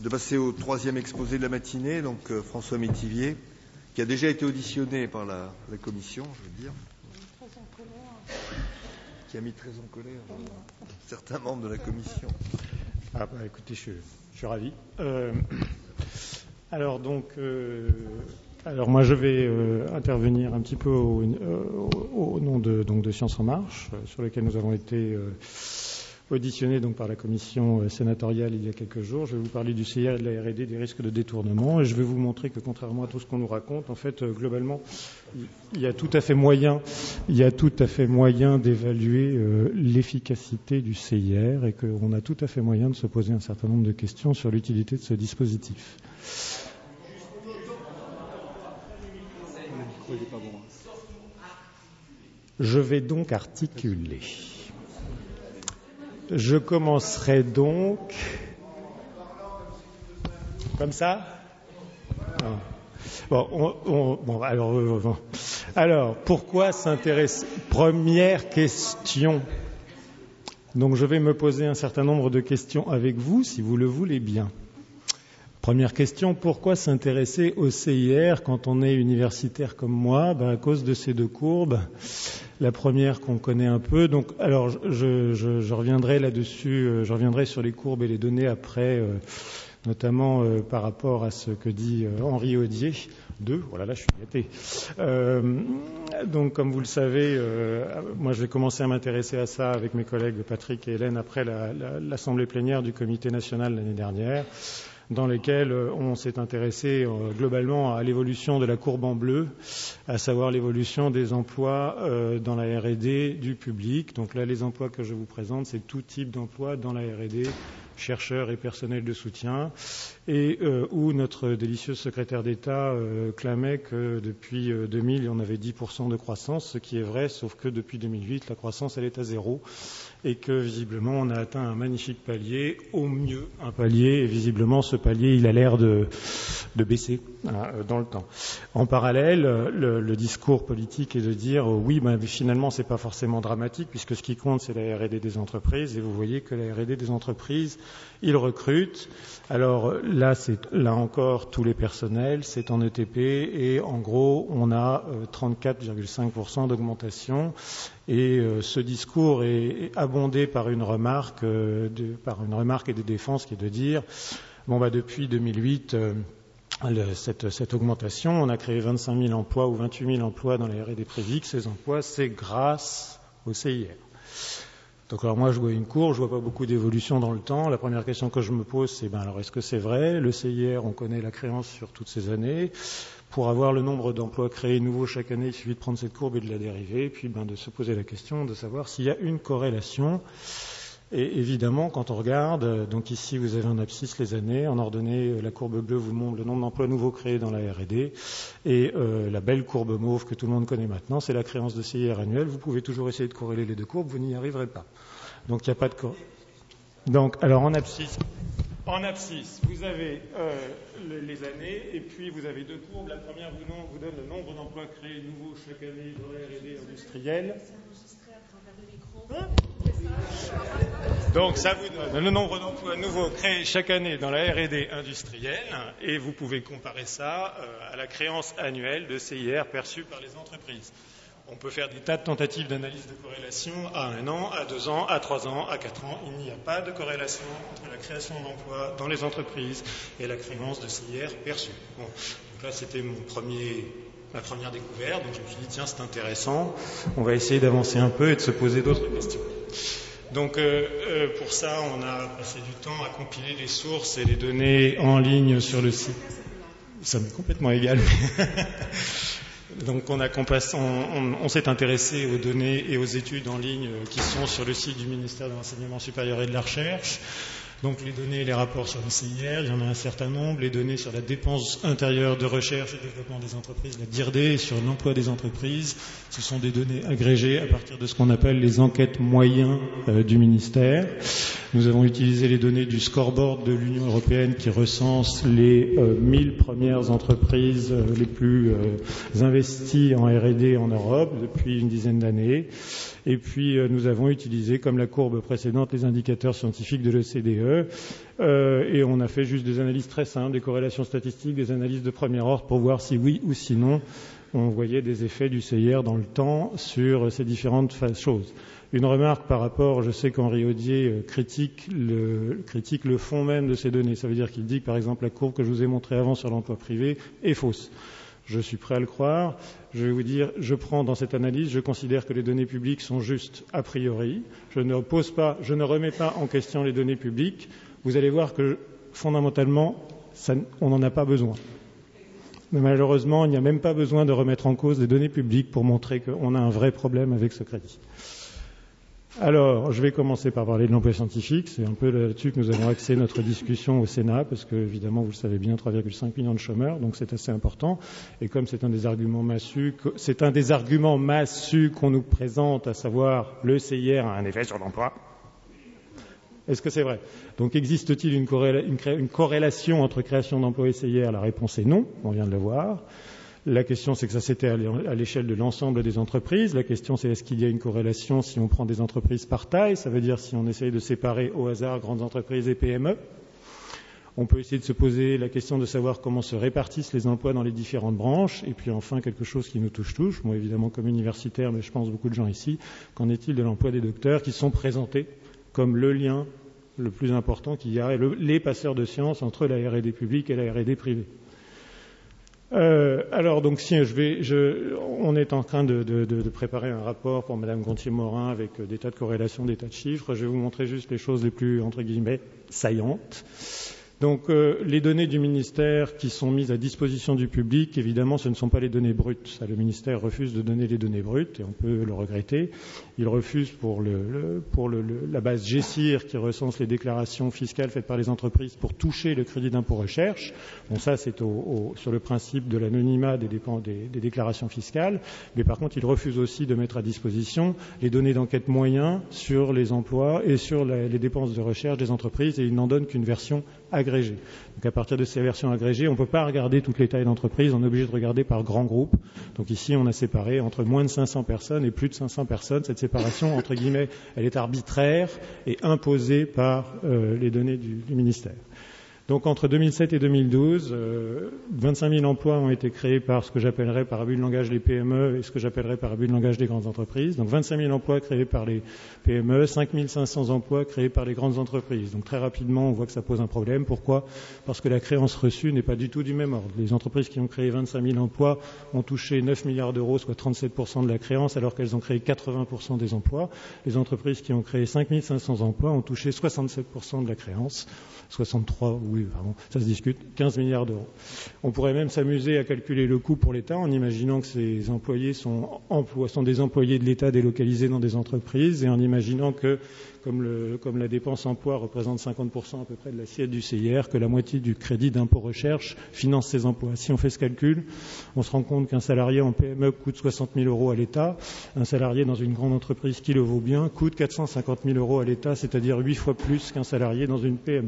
de passer au troisième exposé de la matinée, donc François Métivier, qui a déjà été auditionné par la commission, je veux dire. Qui a mis très en colère certains membres de la commission. Ah bah écoutez, je suis ravi. Alors moi je vais intervenir un petit peu au nom de Science en Marche, sur lequel nous avons été auditionnés donc par la commission sénatoriale il y a quelques jours. Je vais vous parler du CIR et de la R&D, des risques de détournement, et je vais vous montrer que contrairement à tout ce qu'on nous raconte, en fait, globalement, il y a tout à fait moyen d'évaluer l'efficacité du CIR et qu'on a tout à fait moyen de se poser un certain nombre de questions sur l'utilité de ce dispositif. Je vais donc articuler. Je commencerai donc comme ça. Alors, pourquoi s'intéresser? Première question. Donc, je vais me poser un certain nombre de questions avec vous, si vous le voulez bien. Première question, pourquoi s'intéresser au CIR quand on est universitaire comme moi? À cause de ces deux courbes. La première qu'on connaît un peu. Donc, alors, je reviendrai là-dessus. Je reviendrai sur les courbes et les données après, notamment par rapport à ce que dit Henri Audier. Voilà, là, je suis gâté. Donc, comme vous le savez, moi, je vais commencer à m'intéresser à ça avec mes collègues Patrick et Hélène après l'assemblée plénière du Comité national l'année dernière, dans lesquels on s'est intéressé globalement à l'évolution de la courbe en bleu, à savoir l'évolution des emplois dans la R&D du public. Donc là, les emplois que je vous présente, c'est tout type d'emploi dans la R&D, chercheurs et personnel de soutien, et où notre délicieux secrétaire d'État clamait que depuis 2000, on avait 10% de croissance, ce qui est vrai, sauf que depuis 2008, la croissance, elle est à zéro, et que visiblement, on a atteint un magnifique palier, au mieux un palier, et visiblement, ce palier, il a l'air de baisser dans le temps. En parallèle, le discours politique est de dire oui, finalement, c'est pas forcément dramatique, puisque ce qui compte, c'est la R&D des entreprises, et vous voyez que la R&D des entreprises, ils recrutent. Alors là encore, tous les personnels, c'est en ETP, et en gros, on a 34,5% d'augmentation. Et ce discours est abondé par une remarque et des défenses qui est de dire depuis 2008, cette augmentation, on a créé 25 000 emplois ou 28 000 emplois dans la R&D privée. Ces emplois, c'est grâce au CIR. Donc alors moi je vois une courbe, je vois pas beaucoup d'évolution dans le temps. La première question que je me pose, c'est alors est-ce que c'est vrai? Le CIR, on connaît la créance sur toutes ces années. Pour avoir le nombre d'emplois créés nouveaux chaque année, il suffit de prendre cette courbe et de la dériver, et puis de se poser la question de savoir s'il y a une corrélation. Et évidemment, quand on regarde, donc ici vous avez un abscisse les années, en ordonnée, la courbe bleue vous montre le nombre d'emplois nouveaux créés dans la R&D, et la belle courbe mauve que tout le monde connaît maintenant, c'est la créance de CIR annuelle. Vous pouvez toujours essayer de corréler les deux courbes, vous n'y arriverez pas. Donc il n'y a pas de Donc alors en abscisse, vous avez les années, et puis vous avez deux courbes. La première vous donne le nombre d'emplois créés nouveaux chaque année dans la R&D industrielle. Donc ça vous donne le nombre d'emplois nouveaux créés chaque année dans la R&D industrielle, et vous pouvez comparer ça à la créance annuelle de CIR perçue par les entreprises. On peut faire des tas de tentatives d'analyse de corrélation à 1 an, à 2 ans, à 3 ans, à 4 ans. Il n'y a pas de corrélation entre la création d'emplois dans les entreprises et la créance de CIR perçue. Donc là, c'était ma première découverte. Donc je me suis dit, tiens, c'est intéressant. On va essayer d'avancer un peu et de se poser d'autres questions. Donc pour ça, on a passé du temps à compiler les sources et les données en ligne sur le site. Ça m'est complètement égal. Donc on s'est intéressé aux données et aux études en ligne qui sont sur le site du ministère de l'Enseignement supérieur et de la Recherche. Donc les données et les rapports sur le CIR, il y en a un certain nombre. Les données sur la dépense intérieure de recherche et développement des entreprises, la DIRD, et sur l'emploi des entreprises, ce sont des données agrégées à partir de ce qu'on appelle les enquêtes moyens du ministère. Nous avons utilisé les données du scoreboard de l'Union européenne qui recense les 1000 premières entreprises les plus investies en R&D en Europe depuis une dizaine d'années. Et puis nous avons utilisé, comme la courbe précédente, les indicateurs scientifiques de l'OCDE. Et on a fait juste des analyses très simples, des corrélations statistiques, des analyses de premier ordre pour voir si oui ou si non on voyait des effets du CIR dans le temps sur ces différentes choses. Une remarque par rapport, je sais qu'Henri Audier critique le fond même de ces données. Ça veut dire qu'il dit que, par exemple, la courbe que je vous ai montrée avant sur l'emploi privé est fausse. Je suis prêt à le croire. Je vais vous dire, je prends dans cette analyse, je considère que les données publiques sont justes a priori. Je ne remets pas en question les données publiques. Vous allez voir que, fondamentalement, on n'en a pas besoin. Mais malheureusement, il n'y a même pas besoin de remettre en cause les données publiques pour montrer qu'on a un vrai problème avec ce crédit. Alors, je vais commencer par parler de l'emploi scientifique. C'est un peu là-dessus que nous avons axé notre discussion au Sénat, parce que, évidemment, vous le savez bien, 3,5 millions de chômeurs, donc c'est assez important. Et comme c'est un des arguments massus qu'on nous présente, à savoir le CIR a un effet sur l'emploi. Est-ce que c'est vrai? Donc, existe-t-il une corrélation entre création d'emplois et CIR? La réponse est non, on vient de le voir. La question, c'est que ça c'était à l'échelle de l'ensemble des entreprises. La question, c'est est-ce qu'il y a une corrélation si on prend des entreprises par taille? Ça veut dire si on essaye de séparer au hasard grandes entreprises et PME. On peut essayer de se poser la question de savoir comment se répartissent les emplois dans les différentes branches. Et puis enfin, quelque chose qui nous touche tous, moi évidemment comme universitaire, mais je pense beaucoup de gens ici, qu'en est-il de l'emploi des docteurs qui sont présentés comme le lien le plus important qu'il y a, les passeurs de sciences entre la R&D publique et la R&D privée. Alors donc si on est en train de préparer un rapport pour Madame Gontier-Morin avec des tas de corrélations, des tas de chiffres. Je vais vous montrer juste les choses les plus entre guillemets saillantes. Donc les données du ministère qui sont mises à disposition du public, évidemment, ce ne sont pas les données brutes. Ça, le ministère refuse de donner les données brutes et on peut le regretter. Il refuse pour la base GESIR qui recense les déclarations fiscales faites par les entreprises pour toucher le crédit d'impôt recherche. Bon, ça c'est sur le principe de l'anonymat des déclarations fiscales. Mais par contre, il refuse aussi de mettre à disposition les données d'enquête moyens sur les emplois et sur les dépenses de recherche des entreprises et il n'en donne qu'une version agrégée. Donc à partir de ces versions agrégées, on ne peut pas regarder toutes les tailles d'entreprise, on est obligé de regarder par grands groupes. Donc ici, on a séparé entre moins de 500 personnes et plus de 500 personnes. Cette séparation, entre guillemets, elle est arbitraire et imposée par les données du ministère. Donc entre 2007 et 2012, 25 000 emplois ont été créés par ce que j'appellerais par abus de langage les PME et ce que j'appellerais par abus de langage les grandes entreprises. Donc 25 000 emplois créés par les PME, 5 500 emplois créés par les grandes entreprises. Donc très rapidement, on voit que ça pose un problème. Pourquoi? Parce que la créance reçue n'est pas du tout du même ordre. Les entreprises qui ont créé 25 000 emplois ont touché 9 milliards d'euros, soit 37% de la créance, alors qu'elles ont créé 80% des emplois. Les entreprises qui ont créé 5 500 emplois ont touché 67% de la créance. 63, oui, pardon, ça se discute, 15 milliards d'euros. On pourrait même s'amuser à calculer le coût pour l'État en imaginant que ces employés sont des employés de l'État délocalisés dans des entreprises et en imaginant que, comme la dépense emploi représente 50% à peu près de l'assiette du CIR, que la moitié du crédit d'impôt recherche finance ces emplois. Si on fait ce calcul, on se rend compte qu'un salarié en PME coûte 60 000 euros à l'État, un salarié dans une grande entreprise qui le vaut bien coûte 450 000 euros à l'État, c'est-à-dire 8 fois plus qu'un salarié dans une PME.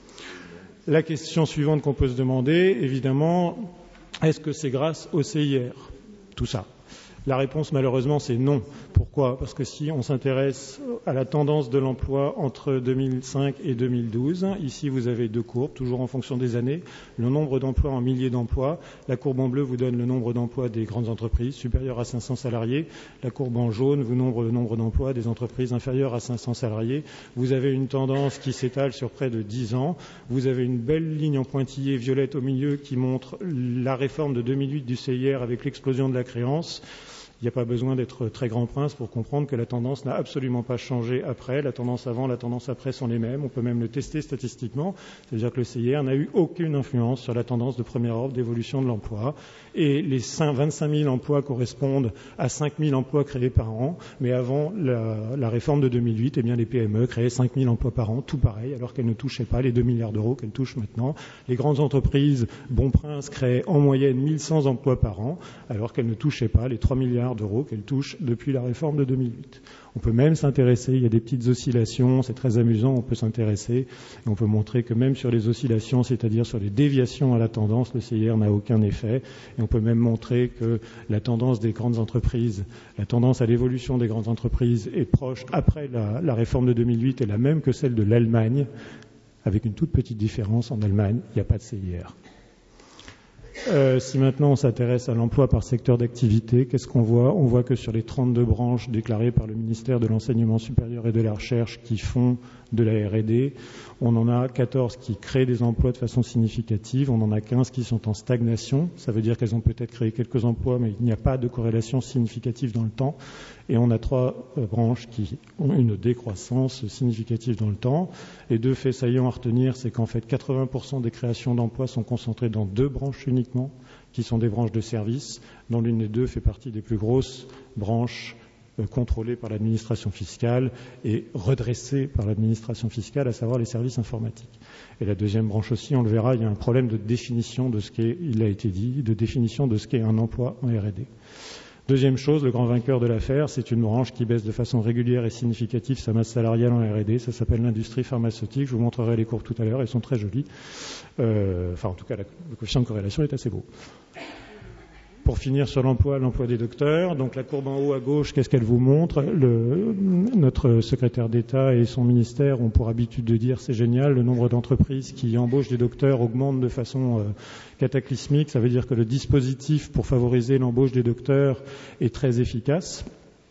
La question suivante qu'on peut se demander, évidemment, est-ce que c'est grâce au CIR, tout ça? La réponse, malheureusement, c'est non. Pourquoi? Parce que si on s'intéresse à la tendance de l'emploi entre 2005 et 2012, ici vous avez deux courbes, toujours en fonction des années. Le nombre d'emplois en milliers d'emplois. La courbe en bleu vous donne le nombre d'emplois des grandes entreprises supérieures à 500 salariés. La courbe en jaune vous montre le nombre d'emplois des entreprises inférieures à 500 salariés. Vous avez une tendance qui s'étale sur près de 10 ans. Vous avez une belle ligne en pointillé violette au milieu qui montre la réforme de 2008 du CIR avec l'explosion de la créance. Il n'y a pas besoin d'être très grand prince pour comprendre que la tendance n'a absolument pas changé après. La tendance avant, la tendance après sont les mêmes. On peut même le tester statistiquement. C'est-à-dire que le CIR n'a eu aucune influence sur la tendance de premier ordre d'évolution de l'emploi. Et les 25 000 emplois correspondent à 5 000 emplois créés par an. Mais avant la réforme de 2008, eh bien, les PME créaient 5 000 emplois par an, tout pareil, alors qu'elles ne touchaient pas les 2 milliards d'euros qu'elles touchent maintenant. Les grandes entreprises, bon prince, créaient en moyenne 1100 emplois par an, alors qu'elles ne touchaient pas les 3 milliards milliards d'euros qu'elle touche depuis la réforme de 2008. On peut même s'intéresser, il y a des petites oscillations, c'est très amusant, on peut s'intéresser, et on peut montrer que même sur les oscillations, c'est-à-dire sur les déviations à la tendance, le CIR n'a aucun effet, et on peut même montrer que la tendance des grandes entreprises, la tendance à l'évolution des grandes entreprises est proche, après la réforme de 2008, est la même que celle de l'Allemagne, avec une toute petite différence, en Allemagne, il n'y a pas de CIR. Si maintenant on s'intéresse à l'emploi par secteur d'activité, qu'est-ce qu'on voit ? On voit que sur les 32 branches déclarées par le ministère de l'Enseignement supérieur et de la Recherche qui font de la R&D, on en a 14 qui créent des emplois de façon significative, on en a 15 qui sont en stagnation, ça veut dire qu'elles ont peut-être créé quelques emplois, mais il n'y a pas de corrélation significative dans le temps, et on a 3 branches qui ont une décroissance significative dans le temps. Les 2 faits saillants à retenir, c'est qu'en fait 80% des créations d'emplois sont concentrées dans 2 branches uniquement, qui sont des branches de services, dont l'une des 2 fait partie des plus grosses branches contrôlées par l'administration fiscale et redressées par l'administration fiscale, à savoir les services informatiques. Et la deuxième branche aussi, on le verra, il y a un problème de définition de ce qu'est, il a été dit, de définition de ce qu'est un emploi en R&D. Deuxième chose, le grand vainqueur de l'affaire, c'est une branche qui baisse de façon régulière et significative sa masse salariale en R&D. Ça s'appelle l'industrie pharmaceutique. Je vous montrerai les courbes tout à l'heure, elles sont très jolies. En tout cas, le coefficient de corrélation est assez beau. Pour finir sur l'emploi des docteurs, donc la courbe en haut à gauche, qu'est-ce qu'elle vous montre ? Notre secrétaire d'État et son ministère ont pour habitude de dire c'est génial, le nombre d'entreprises qui embauchent des docteurs augmente de façon cataclysmique. Ça veut dire que le dispositif pour favoriser l'embauche des docteurs est très efficace.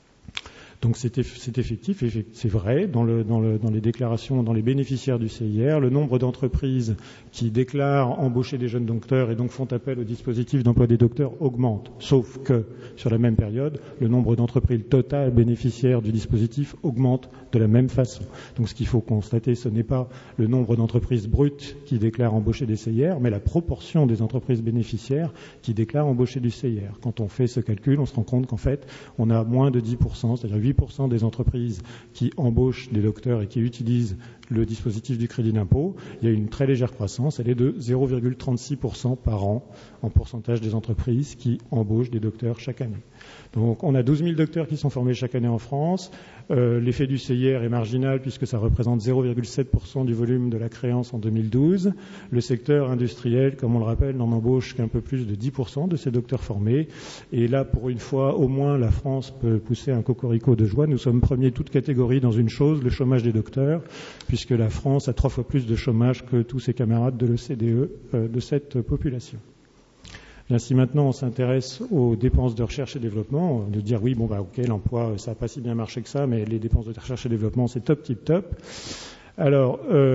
Donc c'est effectif, c'est vrai, dans les déclarations, dans les bénéficiaires du CIR, le nombre d'entreprises qui déclarent embaucher des jeunes docteurs et donc font appel au dispositif d'emploi des docteurs augmente. Sauf que, sur la même période, le nombre d'entreprises totales bénéficiaires du dispositif augmente de la même façon. Donc ce qu'il faut constater, ce n'est pas le nombre d'entreprises brutes qui déclarent embaucher des CIR, mais la proportion des entreprises bénéficiaires qui déclarent embaucher du CIR. Quand on fait ce calcul, on se rend compte qu'en fait, on a moins de 10%, c'est-à-dire 8% des entreprises qui embauchent des docteurs et qui utilisent le dispositif du crédit d'impôt. Il y a une très légère croissance, elle est de 0,36% par an en pourcentage des entreprises qui embauchent des docteurs chaque année. Donc on a 12 000 docteurs qui sont formés chaque année en France. L'effet du CIR est marginal puisque ça représente 0,7% du volume de la créance en 2012. Le secteur industriel, comme on le rappelle, n'en embauche qu'un peu plus de 10% de ces docteurs formés. Et là, pour une fois, au moins, la France peut pousser un cocorico de joie. Nous sommes premiers toute catégorie dans une chose, le chômage des docteurs, puisque la France a 3 fois plus de chômage que tous ses camarades de l'OCDE de cette population. Bien, si maintenant on s'intéresse aux dépenses de recherche et développement, de dire oui, l'emploi, ça n'a pas si bien marché que ça, mais les dépenses de recherche et développement, c'est top, tip top. Alors,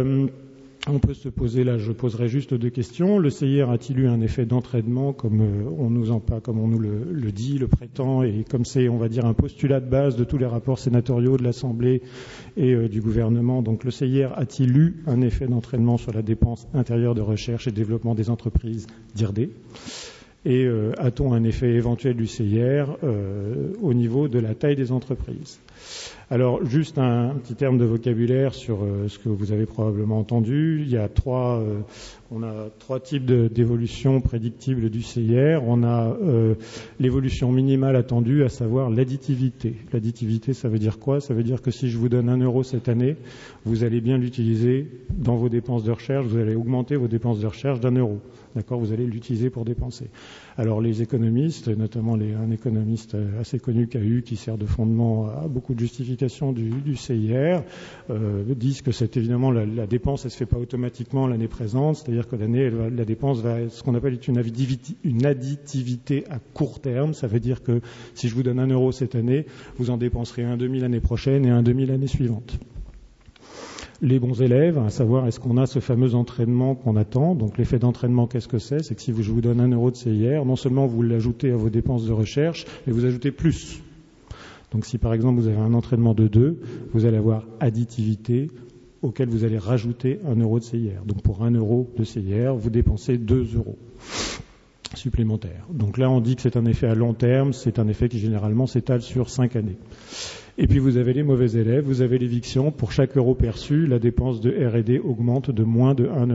on peut se poser, là je poserai juste 2 questions. Le CIR a-t-il eu un effet d'entraînement comme on nous le dit, le prétend, et comme c'est, on va dire, un postulat de base de tous les rapports sénatoriaux de l'Assemblée et du gouvernement. Donc le CIR a-t-il eu un effet d'entraînement sur la dépense intérieure de recherche et développement des entreprises d'IRD ? Et a-t-on un effet éventuel du CIR au niveau de la taille des entreprises ? Alors, juste un petit terme de vocabulaire sur ce que vous avez probablement entendu. Il y a 3 types d'évolution prédictible du CIR. On a l'évolution minimale attendue, à savoir l'additivité. L'additivité, ça veut dire quoi ? Ça veut dire que si je vous donne 1 euro cette année, vous allez bien l'utiliser dans vos dépenses de recherche, vous allez augmenter vos dépenses de recherche d'1 euro. D'accord ? Vous allez l'utiliser pour dépenser. Alors les économistes, notamment un économiste assez connu qui sert de fondement à beaucoup de justifications du CIR, disent que c'est évidemment la dépense, elle se fait pas automatiquement l'année présente, c'est-à-dire que la dépense va être ce qu'on appelle une additivité à court terme. Ça veut dire que si je vous donne 1 euro cette année, vous en dépenserez 1,5 l'année prochaine et 1,5 l'année suivante. Les bons élèves, à savoir est-ce qu'on a ce fameux entraînement qu'on attend. Donc l'effet d'entraînement, qu'est-ce que c'est ? C'est que si je vous donne 1 euro de CIR, non seulement vous l'ajoutez à vos dépenses de recherche, mais vous ajoutez plus. Donc si par exemple vous avez un entraînement de 2, vous allez avoir additivité auquel vous allez rajouter 1 euro de CIR. Donc pour 1 euro de CIR, vous dépensez 2 euros supplémentaires. Donc là on dit que c'est un effet à long terme, c'est un effet qui généralement s'étale sur 5 années. Et puis vous avez les mauvais élèves, vous avez l'éviction. Pour chaque euro perçu, la dépense de R&D augmente de moins de 1 euro.